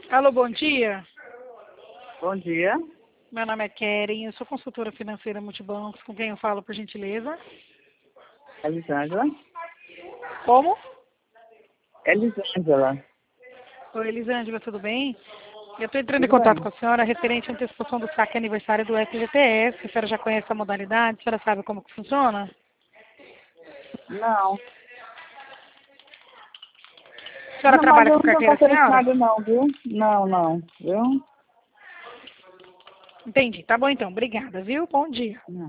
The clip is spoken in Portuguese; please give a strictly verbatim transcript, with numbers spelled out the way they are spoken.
Alô, bom dia. Bom dia. Meu nome é Keren, eu sou consultora financeira multibancos. Com quem eu falo, por gentileza? Elisângela. Como? Elisângela. Oi, Elisângela, tudo bem? Eu estou entrando em Tudo contato bem? com a senhora referente à antecipação do saque aniversário do F G T S. A senhora já conhece a modalidade? A senhora sabe como que funciona? Não. A senhora Não, mas trabalha eu com não estou carteira assinada? interessada não, viu? Não, não. Viu? Entendi. Tá bom então. Obrigada, viu? Bom dia. Não.